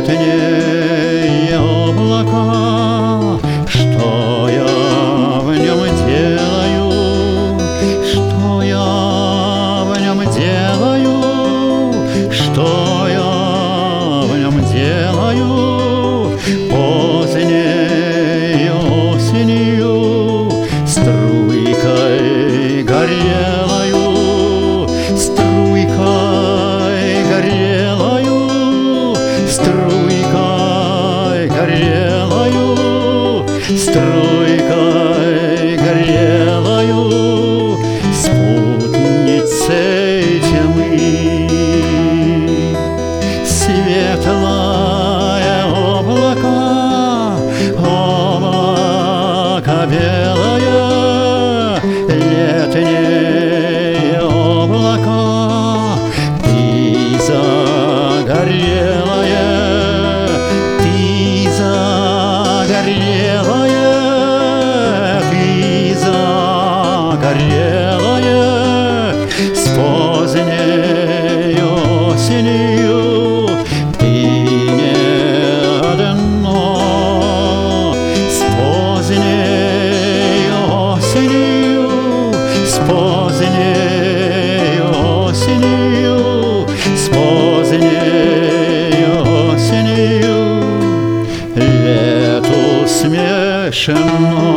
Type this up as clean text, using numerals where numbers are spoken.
летние облака, что я в нем делаю, что я в нем делаю, что я в нем делаю поздней осенью, струйкой горелою, струйкой горелою, струйкой горелою, струйкой горелою, спутницей тьмы. Светлое облако, облако белое, летнее облако, ты загорелая, ты загорелая, ты загорелая, с поздней осенью ты не одно, с поздней осенью, с поздней осенью, с поздней осенью лету смешно.